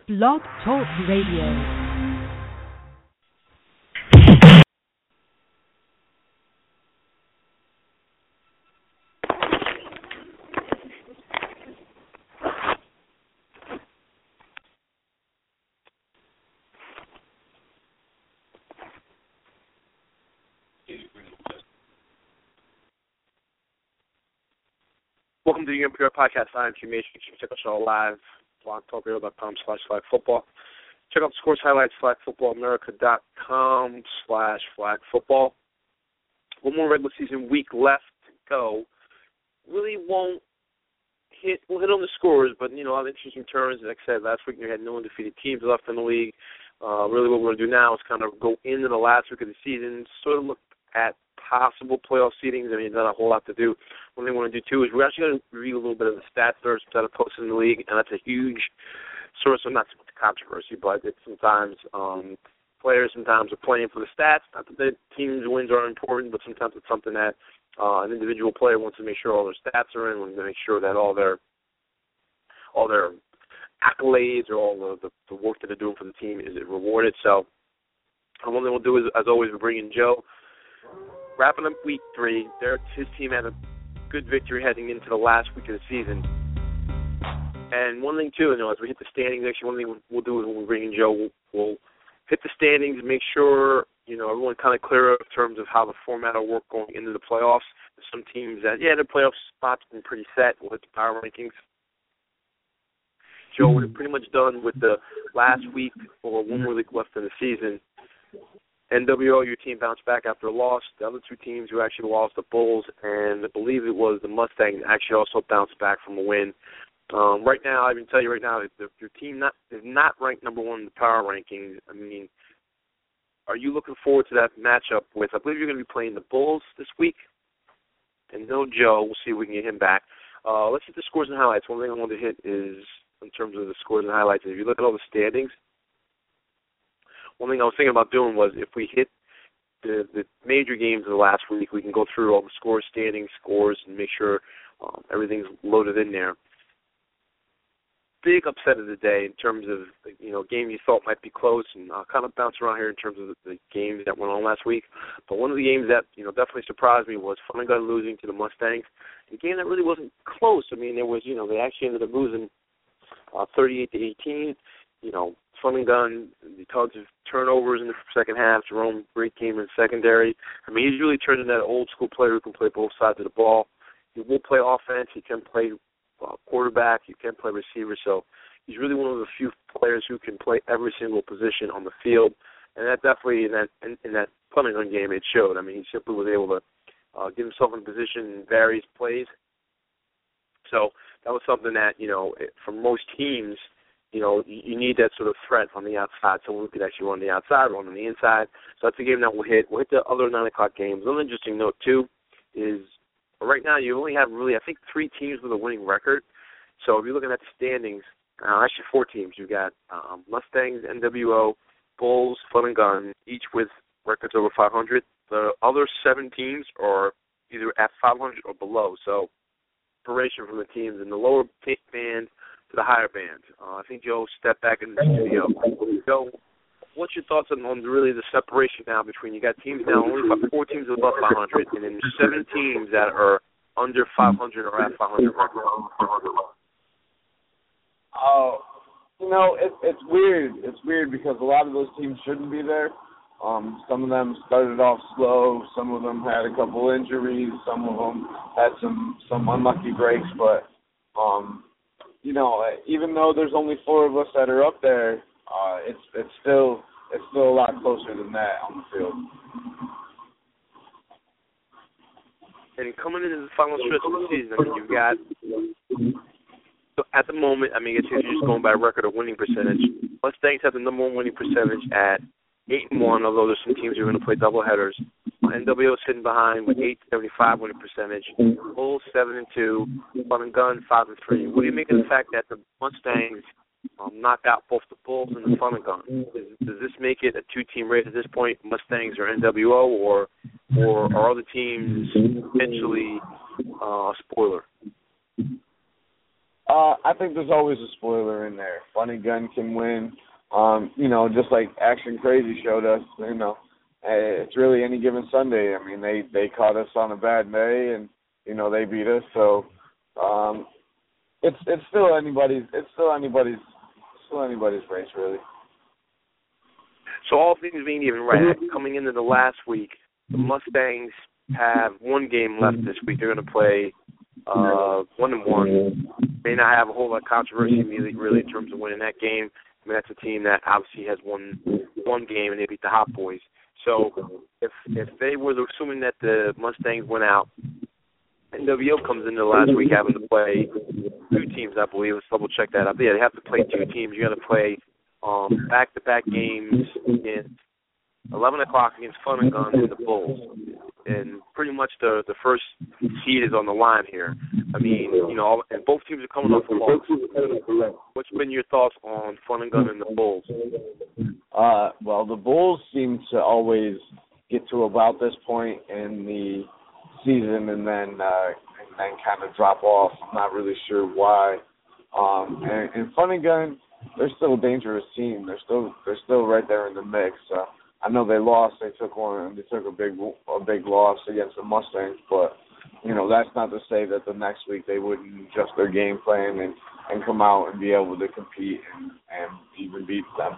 Blog Talk Radio. Welcome to the NPR Podcast. I'm Jim Mason. You can check us all live, blogtalkradio.com/flagfootball. Check out the scores highlights, flagfootballamerica.com/flagfootball. One more regular season week left to go. Really we'll hit on the scores, but, a lot of interesting turns. Like I said, last week we had no undefeated teams left in the league. Really what we're going to do now is kind of go into the last week of the season, sort of look at possible playoff seedings. Not a whole lot to do. One thing we want to do, too, is we're actually going to review a little bit of the stats first that are posted in the league, and that's a huge source of not so much controversy, but it's sometimes players sometimes are playing for the stats. Not that the team's wins are important, but sometimes it's something that an individual player wants to make sure all their stats are in, wants to make sure that all their accolades or all the work that they're doing for the team is rewarded. So one thing we'll do is, as always, we'll bring in Joe. Wrapping up week 3, his team had a good victory heading into the last week of the season. And one thing, too, as we hit the standings, actually one thing we'll do is when we bring in Joe, we'll hit the standings and make sure, everyone kind of clear up in terms of how the format will work going into the playoffs. There's some teams that, their playoff spots have been pretty set with the power rankings. Joe, we're pretty much done with the last week or one more week left in the season. NWO, your team bounced back after a loss. The other two teams who actually lost, the Bulls, and I believe it was the Mustangs, actually also bounced back from a win. Right now, I can tell you right now, your team is not ranked number one in the power rankings. Are you looking forward to that matchup with, I believe you're going to be playing the Bulls this week? And no Joe. We'll see if we can get him back. Let's hit the scores and highlights. One thing I wanted to hit is, in terms of the scores and highlights, if you look at all the standings, one thing I was thinking about doing was if we hit the major games of the last week, we can go through all the scores, standings, scores, and make sure everything's loaded in there. Big upset of the day in terms of, games you thought might be close, and I'll kind of bounce around here in terms of the games that went on last week. But one of the games that, definitely surprised me was Fun and Gun losing to the Mustangs. A game that really wasn't close. There was, they actually ended up losing 38-18. Fun and Gun, the tons of turnovers in the second half. Jerome great game in secondary. He's really turned into that old-school player who can play both sides of the ball. He will play offense. He can play quarterback. He can play receiver. So he's really one of the few players who can play every single position on the field. And that definitely, in that Fun and Gun game, it showed. He simply was able to get himself in position in various plays. So that was something that, for most teams, you need that sort of threat on the outside, someone who could actually run the outside, run on the inside. So that's a game that we'll hit. We'll hit the other 9 o'clock games. Another interesting note, too, is right now you only have really, I think, 3 teams with a winning record. So if you're looking at the standings, actually 4 teams. You've got Mustangs, NWO, Bulls, Fun and Gun, each with records over 500. The other 7 teams are either at 500 or below. So separation from the teams in the lower band to the higher band. I think Joe stepped back in the studio. Joe, what's your thoughts on really the separation now between, you got teams now, only about 4 teams above 500, and then 7 teams that are under 500 or at 500 record? It's weird. It's weird because a lot of those teams shouldn't be there. Some of them started off slow. Some of them had a couple injuries. Some of them had some unlucky breaks. But, even though there's only 4 of us that are up there, it's still a lot closer than that on the field. And coming into the final stretch of the season, you've got, at the moment, it's just going by record of winning percentage. Mustangs have the number 1 winning percentage at 8-1, although there's some teams who are going to play doubleheaders. NWO sitting behind with 8.75 winning percentage. Bulls 7-2. Fun and Gun 5-3. What do you make of the fact that the Mustangs knocked out both the Bulls and the Fun and Gun? Does this make it a 2-team race at this point, Mustangs or NWO, or are other teams potentially a spoiler? I think there's always a spoiler in there. Fun and Gun can win. Just like Action Crazy showed us, it's really any given Sunday. I mean, they caught us on a bad day, and they beat us. So it's still anybody's race, really. So all things being even, right, coming into the last week, the Mustangs have one game left this week. They're going to play 1-1. May not have a whole lot of controversy really in terms of winning that game. I mean, that's a team that obviously has won one game and they beat the Hot Boys. So if they were assuming that the Mustangs went out, NWO comes into the last week having to play two teams, I believe. Let's double check that out. Yeah, they have to play two teams. You got to play back-to-back games in 11 o'clock against Fun and Gun and the Bulls. And pretty much the first seed is on the line here. I mean, and both teams are coming off a loss. What's been your thoughts on Fun and Gun and the Bulls? Well, the Bulls seem to always get to about this point in the season and then kind of drop off. I'm not really sure why. And Fun and Gun, they're still a dangerous team. They're still right there in the mix. I know they lost. They took a big loss against the Mustangs, but that's not to say that the next week they wouldn't adjust their game plan and come out and be able to compete and even beat them.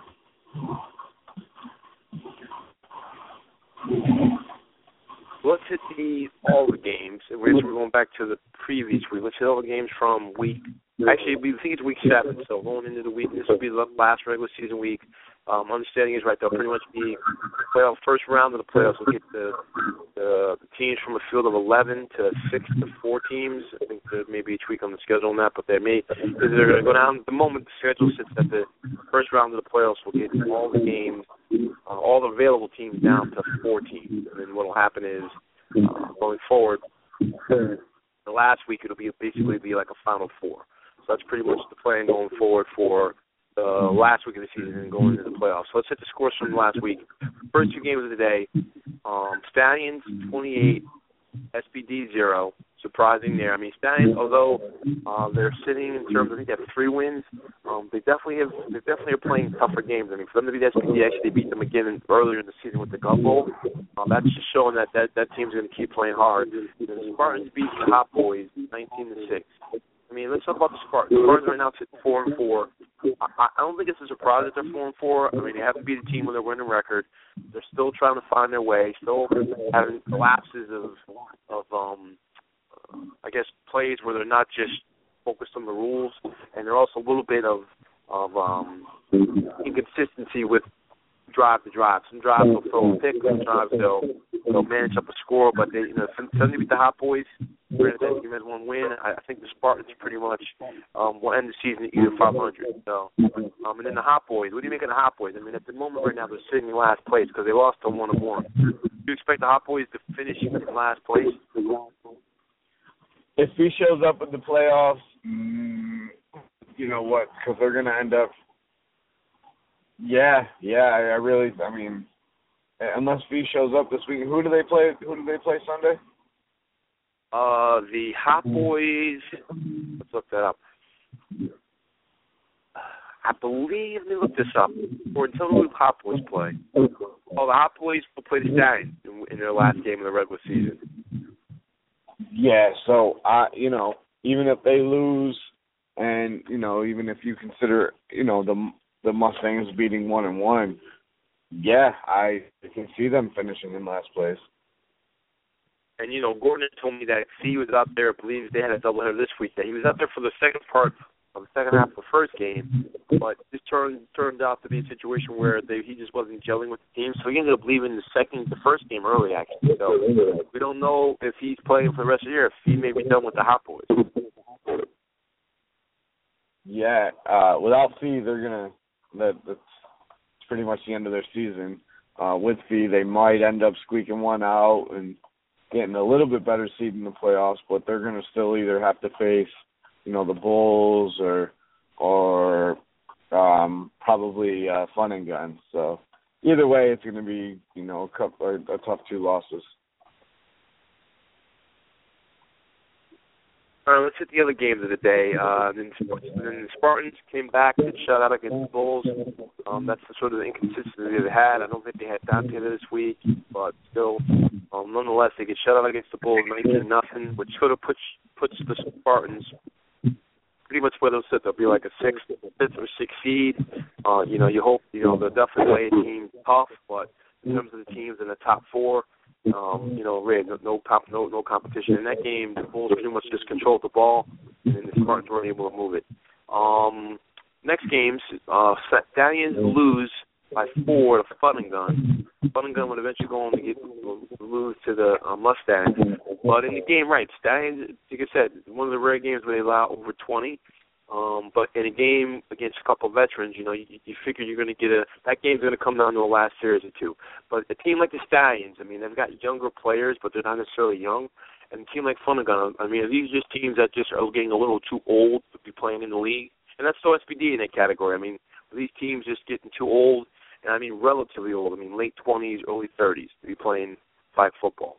Let's hit all the games. We're going back to the previous week. Let's hit all the games from week. Actually, we think it's week 7. So going into the week, this will be the last regular season week. Understanding is right. They'll pretty much be playoff first round of the playoffs. We'll get the teams from a field of 11 to 6 to 4 teams. I think there may be a tweak on the schedule on that, but they're going to go down. The moment the schedule sits at the first round of the playoffs, we'll get all the games, all the available teams down to 4 teams. And then what will happen is going forward, the last week it'll basically be like a Final Four. So that's pretty much the plan going forward for the last week of the season and going into the playoffs. So let's hit the scores from last week. First 2 games of the day, Stallions 28, SBD 0. Surprising there. I mean, Stallions, although they're sitting in terms of, I think they have 3 wins, they definitely are playing tougher games. I mean, for them to beat SBD, actually they beat them again earlier in the season with the Gun Bowl. That's just showing that team's going to keep playing hard. The Spartans beat the Hot Boys 19-6. I mean, let's talk about the Spartans. The Spartans right now sit 4-4. I don't think it's a surprise that they're 4-4. I mean, they have to beat a team with a winning record. They're still trying to find their way, still having lapses of I guess, plays where they're not just focused on the rules, and they're also a little bit of inconsistency with drive to drive. Some drives they'll throw a pick, some drives they'll manage up a score, but they, suddenly beat the Hot Boys. Granted, that team has one win. I think the Spartans pretty much will end the season at either 500. So, and then the Hot Boys. What do you make of the Hot Boys? I mean, at the moment right now they're sitting in last place because they lost to 1-1. Do you expect the Hot Boys to finish in last place? If he shows up in the playoffs, you know what? Because they're going to end up. Yeah. I mean, unless Fee shows up this week, who do they play? Who do they play Sunday? The Hot Boys. Let's look that up. I believe, let me look this up. Or until the Hot Boys play. The Hot Boys will play the Stallions in their last game of the regular season. Yeah, so even if they lose, and even if you consider the Mustangs beating 1-1, yeah, I can see them finishing in last place. And Gordon told me that Fee was out there. I believe they had a doubleheader this week. That he was out there for the second part of the second half of the first game, but this turned out to be a situation where he just wasn't gelling with the team, so he ended up leaving the first game early, actually. So we don't know if he's playing for the rest of the year, if he may be done with the Hot Boys. Yeah, without Fee, that's pretty much the end of their season. With Fee, they might end up squeaking one out and getting a little bit better seed in the playoffs, but they're going to still either have to face the Bulls or probably Fun and Gun. So either way, it's going to be a tough 2 losses. All right, let's hit the other games of the day. Then the Spartans came back to shut out against the Bulls. That's the sort of inconsistency they had. I don't think they had Dante this week, but still, nonetheless, they get shut out against the Bulls 19-0, which sort of puts the Spartans pretty much where they'll sit. They'll be like a fifth or sixth seed. You hope they'll definitely play a team tough, but in terms of the teams in the top four, really no competition in that game. The Bulls pretty much just controlled the ball, and the Spartans weren't able to move it. Next games, Stallions lose by 4 to Fun and Gun. Fun and Gun would eventually go on to lose to the Mustangs. But in the game, right, Stallions, like I said, one of the rare games where they allow over 20. But in a game against a couple of veterans, you figure you're going to get that game's going to come down to a last series or two. But a team like the Stallions, they've got younger players, but they're not necessarily young. And a team like Fun and Gun, these are just teams that just are getting a little too old to be playing in the league. And that's still SPD in that category. These teams just getting too old, and relatively old. Late 20s, early 30s to be playing flag football.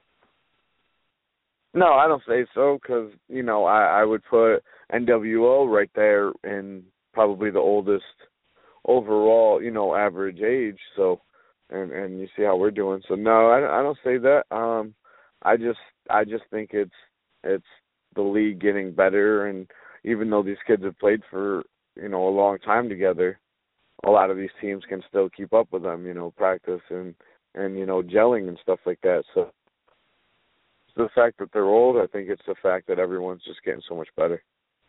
No, I don't say so because, I would put NWO right there in probably the oldest overall, average age. So, and you see how we're doing. So, no, I don't say that. I just think it's the league getting better, and even though these kids have played for, a long time together, a lot of these teams can still keep up with them, practice and gelling and stuff like that. So, the fact that they're old, I think it's the fact that everyone's just getting so much better.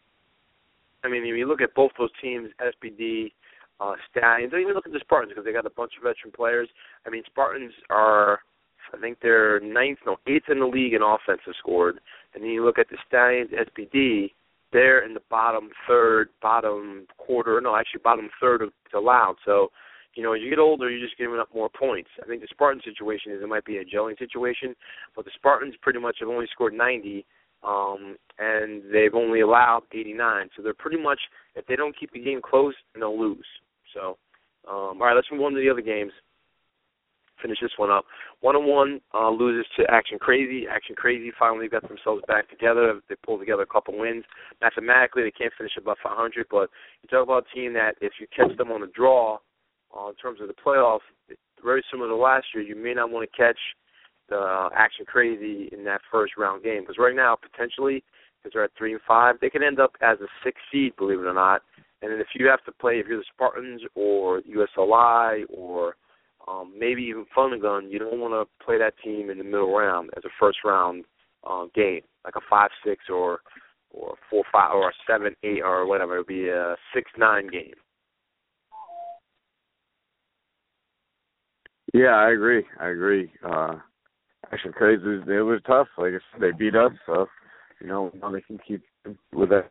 If you look at both those teams, SPD, Stallions, don't even look at the Spartans because they got a bunch of veteran players. Spartans are, I think they're 8th in the league in offensive scored. And then you look at the Stallions, SPD, they're in the bottom third of allowed. So, as you get older, you're just giving up more points. I think the Spartan situation is it might be a gelling situation, but the Spartans pretty much have only scored 90, and they've only allowed 89. So they're pretty much, if they don't keep the game close, they'll lose. So, all right, let's move on to the other games. Finish this one up. 101 loses to Action Crazy. Action Crazy finally got themselves back together. They pulled together a couple wins. Mathematically, they can't finish above 500, but you talk about a team that if you catch them on a draw, in terms of the playoffs, very similar to last year, you may not want to catch the Action Crazy in that first round game. Because right now, potentially, because they're at 3-5, they can end up as a 6th seed, believe it or not. And then if you have to play, if you're the Spartans or USLI or maybe even Fun and Gun, you don't want to play that team in the middle round as a first round game, like a 5-6 or 4-5 or a 7-8 or whatever. It would be a 6-9 game. Yeah, I agree. Action Crazy, it was tough. Like I said, they beat us, so, now they can keep with that.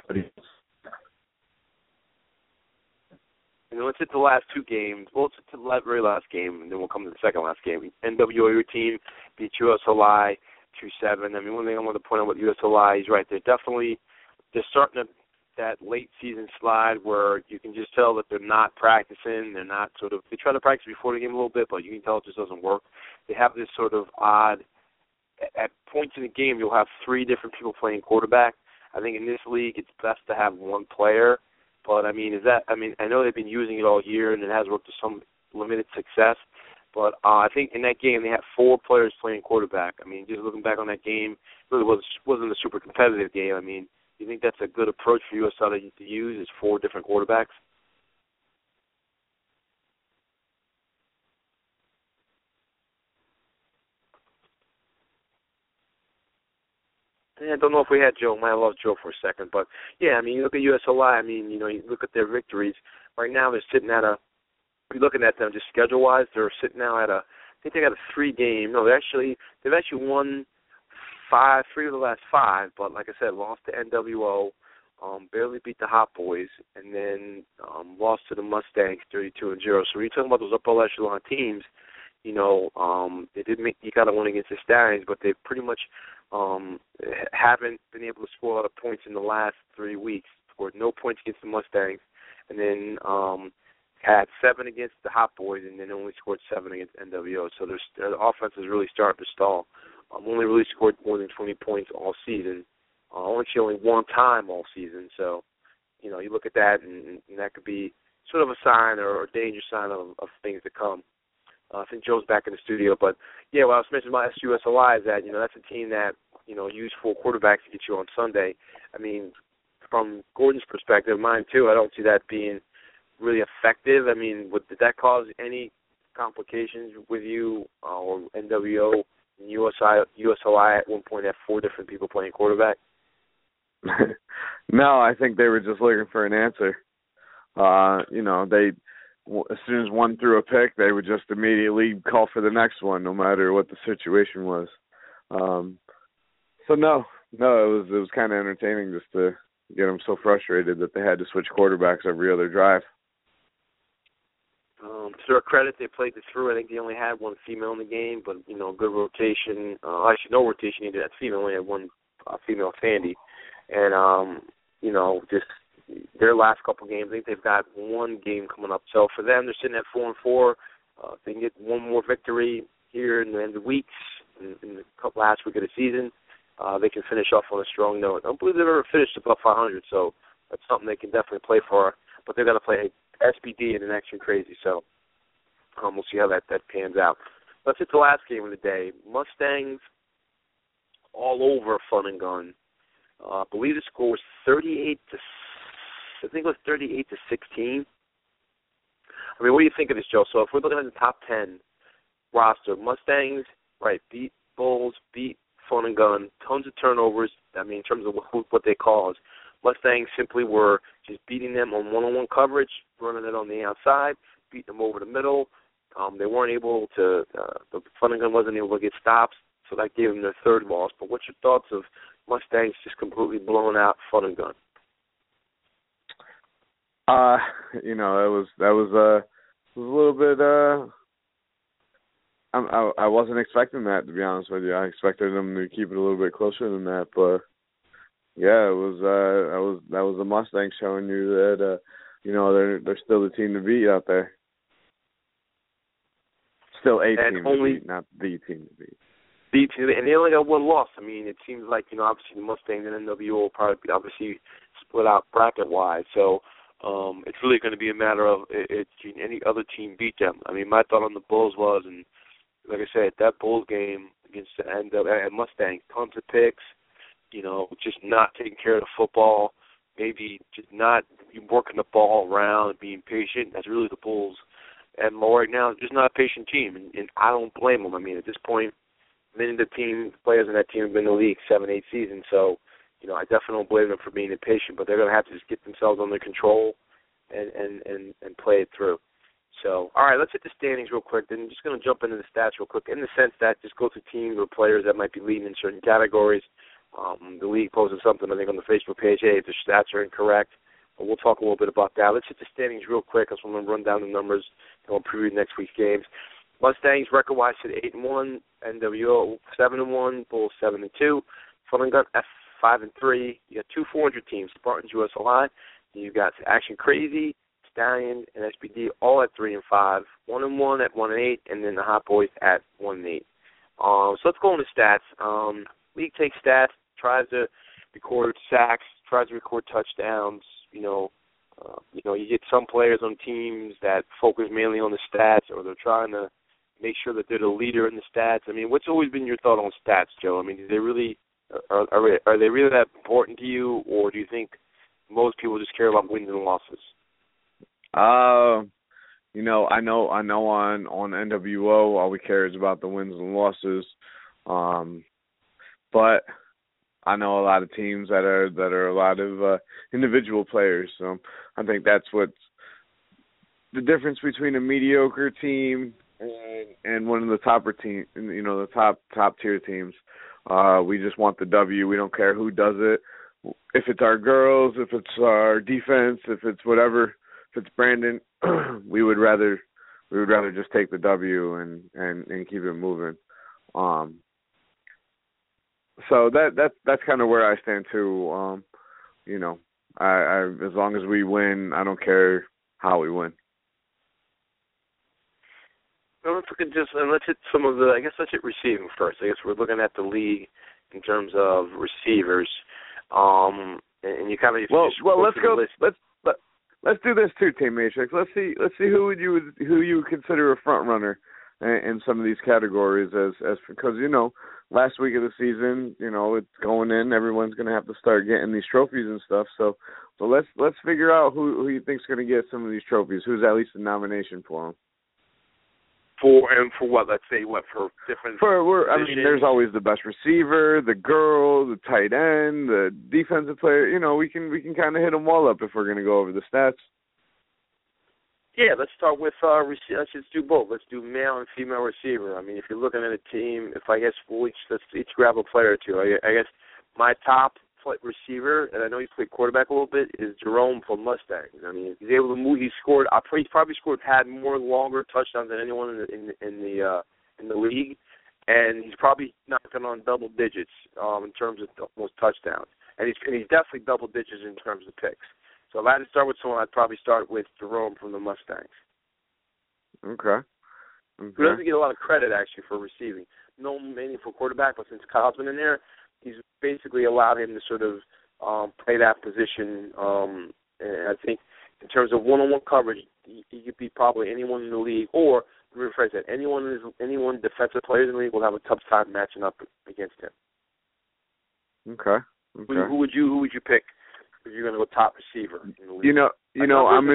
And let's hit the last two games. Well, let's hit the very last game, and then we'll come to the second last game. NWO team beat USLI 2-7. One thing I want to point out with USLI is right, they're starting that late season slide where you can just tell that they're not practicing. They try to practice before the game a little bit, but you can tell it just doesn't work. They have this sort of odd, at points in the game, you'll have 3 different people playing quarterback. I think in this league, it's best to have one player. But, I know they've been using it all year, and it has worked to some limited success. But I think in that game, they had 4 players playing quarterback. Just looking back on that game, it really wasn't a super competitive game. You think that's a good approach for USL to use, is 4 different quarterbacks? I don't know if we had Joe. I might have lost Joe for a second. But, yeah, you look at USLI, you look at their victories. Right now they're sitting at if you're looking at them just schedule-wise, they're sitting now at I think they got a 3-game. No, they've actually won 3 of the last 5, but like I said, lost to NWO, barely beat the Hot Boys, and then lost to the Mustangs 32-0. So when you're talking about those upper echelon teams, they did you got to win against the Stallions, but they pretty much haven't been able to score a lot of points in the last 3 weeks. Scored no points against the Mustangs, and then had 7 against the Hot Boys, and then only scored 7 against NWO. So their offense is really starting to stall. Only really scored more than 20 points all season. only one time all season. So, you know, you look at that, and that could be sort of a sign or a danger sign of things to come. I think Joe's back in the studio. But, yeah, what I was mentioning about SUSOI is that, you know, that's a team that, you know, use full quarterbacks to get you on Sunday. I mean, from Gordon's perspective, mine too, I don't see that being really effective. I mean, did that cause any complications with you or NWO and USOI at one point had 4 different people playing quarterback? No, I think they were just looking for an answer. You know, as soon as one threw a pick, they would just immediately call for the next one, no matter what the situation was. So no, it was kind of entertaining just to get them so frustrated that they had to switch quarterbacks every other drive. To their credit, they played it through. I think they only had one female in the game, but, you know, good rotation. Actually, no rotation either. That female only had one female, Sandy. And, you know, just their last couple games, I think they've got one game coming up. So for them, they're sitting at 4-4. If they can get one more victory here in the end of the weeks, in the last week of the season, they can finish off on a strong note. I don't believe they've ever finished above 500, so that's something they can definitely play for. But they're going to play SBD in an Action Crazy, so we'll see how that pans out. Let's hit the last game of the day. Mustangs all over Fun and Gun. I believe the score was 38-16. I mean, what do you think of this, Joe? So if we're looking at the top 10 roster, Mustangs, right, beat Bulls, beat Fun and Gun, tons of turnovers. I mean, in terms of what they cause. Mustangs simply were just beating them on one-on-one coverage, running it on the outside, beating them over the middle. They weren't able to, the Fun and Gun wasn't able to get stops, so that gave them their third loss. But what's your thoughts of Mustangs just completely blowing out Fun and Gun? You know, that was a little bit. I wasn't expecting that, to be honest with you. I expected them to keep it a little bit closer than that, but yeah, it was. That was the Mustangs showing you that you know they're still the team to beat out there. Still a team to beat, not the team to beat. And they only got one loss. I mean, it seems like, you know, obviously the Mustangs and NWO will probably be obviously split out bracket-wise. So it's really going to be a matter of can any other team beat them. I mean, my thought on the Bulls was, and like I said, that Bulls game against the NWO and Mustangs, tons of picks, you know, just not taking care of the football, maybe just not working the ball around and being patient. That's really the Bulls. And right now, just not a patient team, and I don't blame them. I mean, at this point, many of the players in that team have been in the league 7-8 seasons, so, you know, I definitely don't blame them for being impatient, but they're going to have to just get themselves under control and play it through. So, all right, let's hit the standings real quick. Then I'm just going to jump into the stats real quick, in the sense that just go through teams or players that might be leading in certain categories. The league posted something, I think, on the Facebook page, hey, if the stats are incorrect, but we'll talk a little bit about that. Let's hit the standings real quick, because I'm going to run down the numbers and we'll preview next week's games. Mustangs record-wise sit 8-1, NWO 7-1, Bulls 7-2, Fun and Gun F5-3. You got 2 400 teams: Spartans, USOI. You got Action Crazy, Stallion, and SBD all at 3-5, 1-1 at 1-8, and then the Hot Boys at 1-8. So let's go into stats. League takes stats, tries to record sacks, tries to record touchdowns. You get some players on teams that focus mainly on the stats, or they're trying to make sure that they're the leader in the stats. I mean, what's always been your thought on stats, Joe? I mean, are they really that important to you, or do you think most people just care about wins and losses? You know, I know on NWO, all we care is about the wins and losses. But I know a lot of teams that are a lot of individual players. So I think that's what's the difference between a mediocre team and one of the topper team, you know, the top tier teams. We just want the W. We don't care who does it. If it's our girls, if it's our defense, if it's whatever, if it's Brandon, we would rather just take the W and keep it moving. So that's kind of where I stand too. You know, I as long as we win, I don't care how we win. Well, let's hit some of let's hit receiving first. I guess we're looking at the league in terms of receivers. And you kind of let's go. Let's do this too, Team Matrix. Let's see who you would consider a front runner in some of these categories as because last week of the season, it's going in. Everyone's going to have to start getting these trophies and stuff. So let's figure out who you think's going to get some of these trophies. Who's at least a nomination for them? For what? Let's say what for different. There's always the best receiver, the girl, the tight end, the defensive player. We can kind of hit them all up if we're going to go over the stats. Yeah, let's start with let's just do both. Let's do male and female receiver. I mean, if you're looking at a team, let's each grab a player or two. I guess my top receiver, and I know he's played quarterback a little bit, is Jerome from Mustangs. I mean, he's able to move. He's probably had more longer touchdowns than anyone in the league, and he's probably knocking on double digits in terms of most touchdowns, and he's definitely double digits in terms of picks. So if I had to start with someone, I'd probably start with Jerome from the Mustangs. Okay. Who doesn't get a lot of credit, actually, for receiving. No meaningful quarterback, but since Kyle's been in there, he's basically allowed him to sort of play that position. And I think in terms of one-on-one coverage, he could beat probably anyone in the league, or let me rephrase that, anyone defensive players in the league will have a tough time matching up against him. Okay. Who would you pick? If you're going to go top receiver in the league. I'm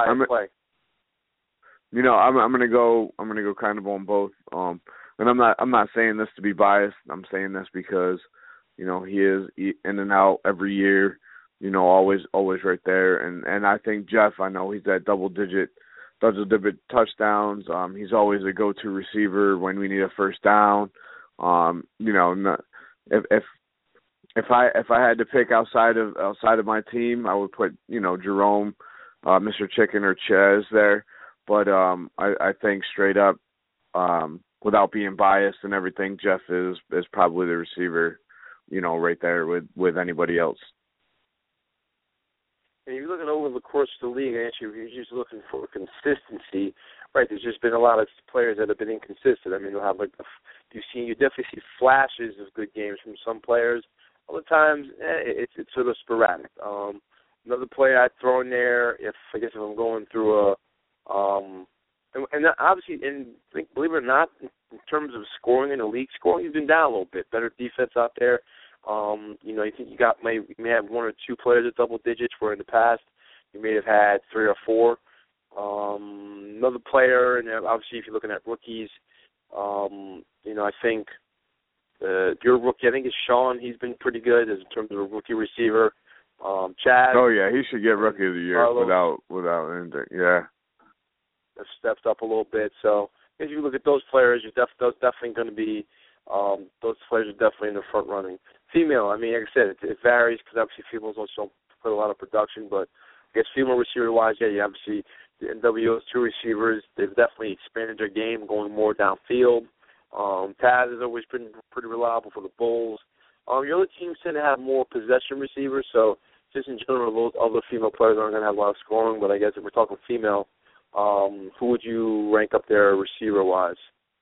gonna go kind of on both. And I'm not saying this to be biased. I'm saying this because, he is in and out every year, always right there. And I think Jeff, I know he's at double digit touchdowns. He's always a go-to receiver when we need a first down. If I had to pick outside of my team, I would put Jerome, Mr. Chicken or Chez there. But I think straight up, without being biased and everything, Jeff is probably the receiver, right there with anybody else. And you're looking over the course of the league, actually, you're just looking for consistency, right? There's just been a lot of players that have been inconsistent. I mean, you definitely see flashes of good games from some players. Other times, it's sort of sporadic. Another player I'd throw in there, if I'm going through and obviously, believe it or not, in terms of scoring in the league, scoring has been down a little bit. Better defense out there. I think you may have one or two players at double digits, where in the past you may have had three or four. Another player, and obviously if you're looking at rookies, I think your rookie, I think it's Sean. He's been pretty good in terms of a rookie receiver. Chad. Oh yeah, he should get rookie of the year without anything. Yeah. Have stepped up a little bit. So if you look at those players, those definitely going to be those players are definitely in the front running. Female, I mean, like I said, it varies because obviously females also put a lot of production, but I guess female receiver wise, you obviously the NWO's two receivers, they've definitely expanded their game, going more downfield. Taz has always been pretty reliable for the Bulls. Your other teams tend to have more possession receivers, so just in general, those other female players aren't going to have a lot of scoring. But I guess if we're talking female, who would you rank up there receiver-wise?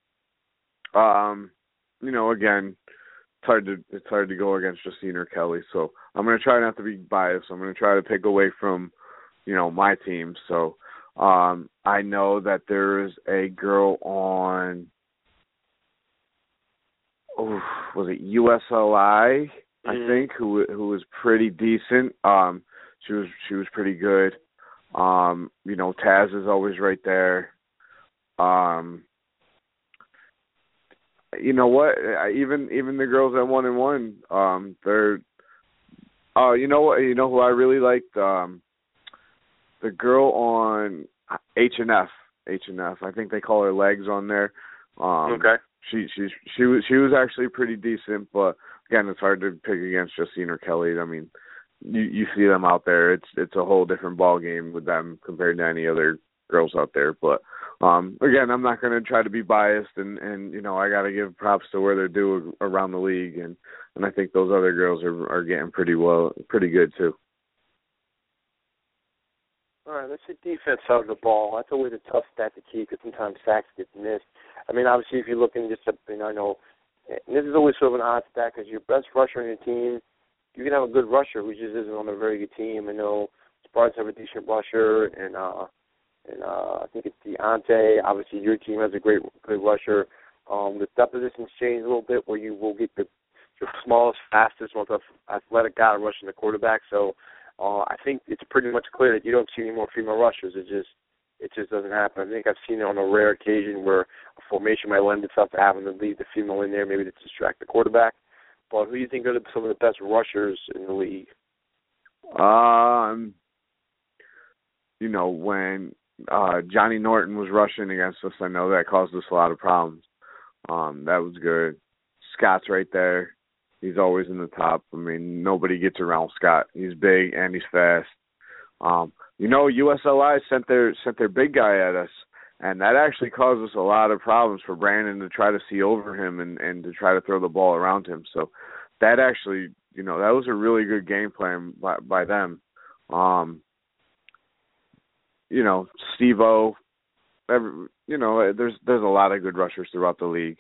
Again, it's hard to go against Justine or Kelly. So I'm going to try not to be biased. I'm going to try to pick away from, my team. So I know that there is a girl on. Was it USLI? I think who was pretty decent. She was pretty good. Taz is always right there. You know what? Even the girls at 1-1, they're. Oh, you know what? You know who I really liked? The girl on H&F. I think they call her Legs on there. Okay. She was actually pretty decent, but again, it's hard to pick against Justine or Kelly. I mean, you see them out there. It's a whole different ball game with them compared to any other girls out there. But again, I'm not going to try to be biased, and I got to give props to where they're due around the league, and I think those other girls are getting pretty good too. All right, let's say defense side of the ball. That's always a tough stat to keep because sometimes sacks get missed. I mean, obviously, if you're looking just, I know, and this is always sort of an odd stat because your best rusher on your team you can have a good rusher who just isn't on a very good team. I know Spartans have a decent rusher, and I think it's Deontay. Obviously, your team has a good rusher. The depth positions change a little bit, where you will get the smallest, fastest, most athletic guy rushing the quarterback. So I think it's pretty much clear that you don't see any more female rushers. It just doesn't happen. I think I've seen it on a rare occasion where a formation might lend itself to having to leave the female in there, maybe to distract the quarterback. But who do you think are some of the best rushers in the league? When Johnny Norton was rushing against us, I know that caused us a lot of problems. That was good. Scott's right there. He's always in the top. I mean, nobody gets around Scott. He's big and he's fast. USLI sent their big guy at us, and that actually caused us a lot of problems for Brandon to try to see over him and to try to throw the ball around him. So that actually, that was a really good game plan by them. Steve-O, there's a lot of good rushers throughout the league.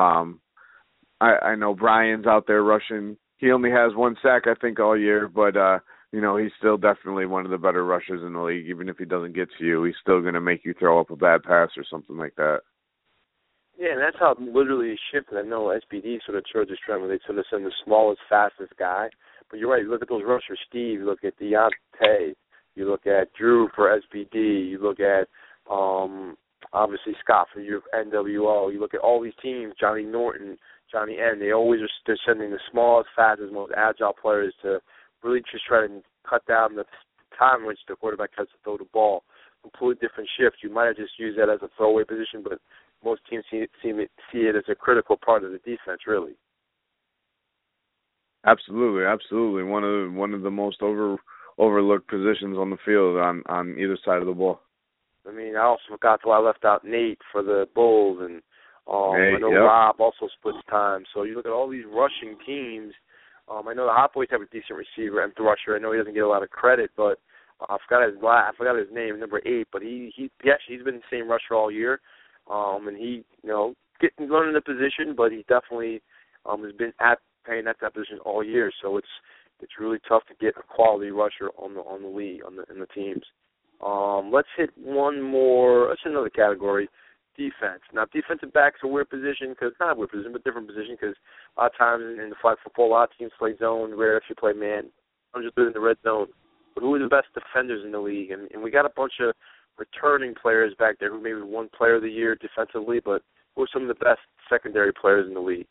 I know Brian's out there rushing. He only has one sack, I think, all year, but he's still definitely one of the better rushers in the league. Even if he doesn't get to you, he's still going to make you throw up a bad pass or something like that. Yeah, and that's how it literally shifted. I know SBD sort of chose this trend where they sort of send the smallest, fastest guy. But you're right. You look at those rushers, Steve. You look at Deontay. You look at Drew for SBD. You look at, obviously, Scott for your NWO. You look at all these teams, Johnny Norton, Johnny N. They're sending the smallest, fastest, most agile players to really just try to cut down the time in which the quarterback has to throw the ball. Completely different shifts. You might have just used that as a throwaway position, but most teams see it as a critical part of the defense, really. Absolutely. One of the most overlooked positions on the field on either side of the ball. I mean, I also forgot I left out Nate for the Bulls, and I know Rob also splits time. So you look at all these rushing teams. I know the Hot Boys have a decent receiver, and rusher. I know he doesn't get a lot of credit, but I forgot his name, number 8. But he's been the same rusher all year, and he learning the position, but he definitely has been playing at that position all year. So it's really tough to get a quality rusher on the league in the teams. Let's hit one more. Let's hit another category. Defense. Now, defensive back's a weird position, not a weird position, but different position, because a lot of times in the flag football, a lot of teams play zone, rare if you play man. I'm just in the red zone. But who are the best defenders in the league? And we got a bunch of returning players back there who maybe won player of the year defensively, but who are some of the best secondary players in the league?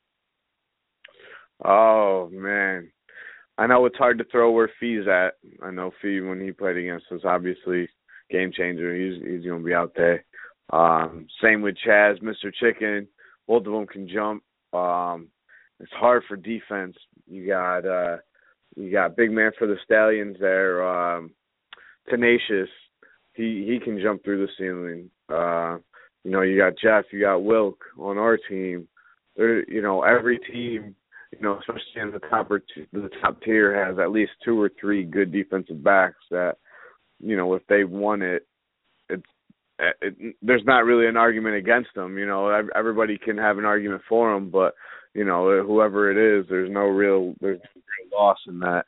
Oh, man. I know it's hard to throw where Fee's at. I know Fee, when he played against us, obviously, game changer. He's going to be out there. Same with Chaz, Mr. Chicken. Both of them can jump. It's hard for defense. You got big man for the Stallions there. Tenacious. He can jump through the ceiling. You got Jeff. You got Wilk on our team. Every team, especially in the top tier, has at least 2 or 3 good defensive backs that, if they won it, there's not really an argument against them. Everybody can have an argument for them, but whoever it is, there's no real loss in that.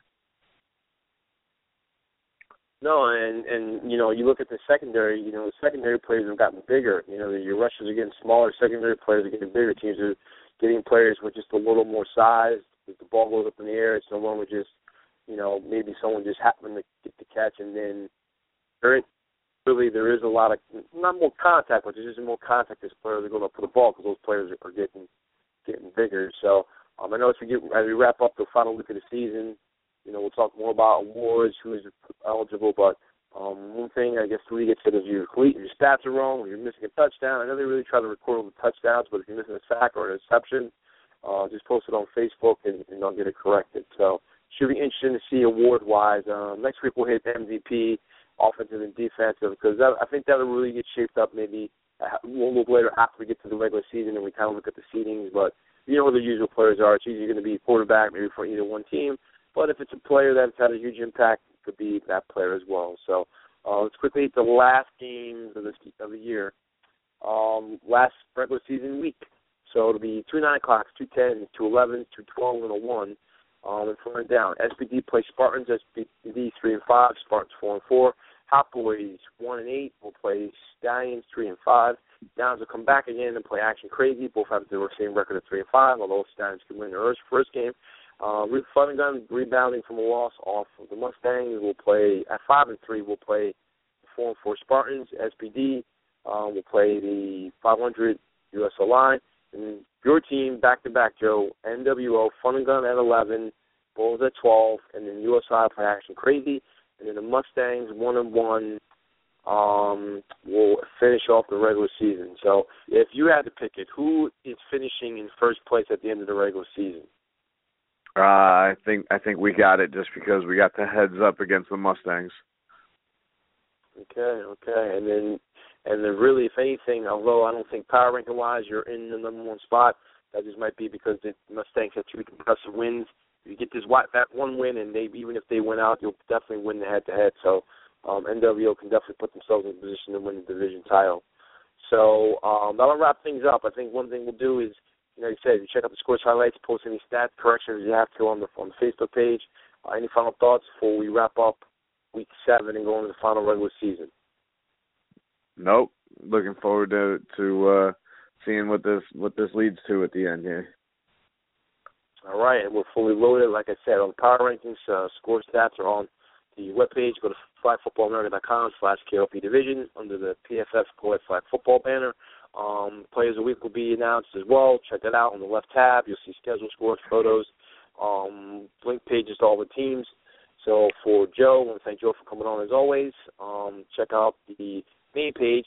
No, and you look at the secondary. The secondary players have gotten bigger. Your rushers are getting smaller. Secondary players are getting bigger. Teams are getting players with just a little more size. If the ball goes up in the air, it's no longer just maybe someone just happened to get the catch, and then really, there is a lot of, not more contact, but there's just more contact as players are going up for the ball, because those players are getting bigger. So I know as we wrap up the final week of the season, we'll talk more about awards, who is eligible. But one thing I guess the league gets is your stats are wrong, or you're missing a touchdown. I know they really try to record all the touchdowns, but if you're missing a sack or an interception, just post it on Facebook and they'll get it corrected. So should be interesting to see award-wise. Next week we'll hit MVP, offensive and defensive, because I think that'll really get shaped up maybe a little later after we get to the regular season and we kind of look at the seedings. But who the usual players are. It's usually going to be quarterback, maybe for either one team. But if it's a player that's had a huge impact, it could be that player as well. So let's quickly hit the last games of the year. Last regular season week. So it'll be 2 9 o'clocks, 2 10, 2 11, 2 12, and a 1. And further down, SBD plays Spartans. SBD 3-5. Spartans 4-4. Hot Boys 1-8 will play Stallions 3-5. Downs will come back again and play Action Crazy. Both have the same record of 3-5, although Stallions can win their first game. Fun and Gun rebounding from a loss off of the Mustangs will play at 5-3. Will play 4-4 Spartans. SBD will play the 500 USO Line. And your team back to back, Joe. NWO Fun and Gun at 11, Bulls at 12, and then USI play Action Crazy. And then the Mustangs 1-1 will finish off the regular season. So if you had to pick it, who is finishing in first place at the end of the regular season? I think we got it just because we got the heads up against the Mustangs. Okay. And then really, if anything, although I don't think power ranking wise you're in the number one spot, that just might be because the Mustangs have 2 impressive wins. You get that one win, and even if they win out, you'll definitely win the head-to-head. So NWO can definitely put themselves in a position to win the division title. So that'll wrap things up. I think one thing we'll do is, like I said, you check out the scores highlights, post any stat corrections you have to on the Facebook page. Any final thoughts before we wrap up Week 7 and go into the final regular season? Nope. Looking forward to seeing what this leads to at the end here. All right, and we're fully loaded. Like I said, on the power rankings, score stats are on the webpage. Go to flagfootballamerica.com/KLP Division under the PFF Collect Flag Football banner. Players of the week will be announced as well. Check that out on the left tab. You'll see schedule, scores, photos, link pages to all the teams. So for Joe, I want to thank Joe for coming on as always. Check out the main page,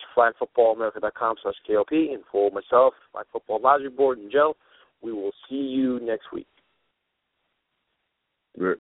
flagfootballamerica.com/KLP. And for myself, Flag Football Advisory Board, and Joe, we will see you next week.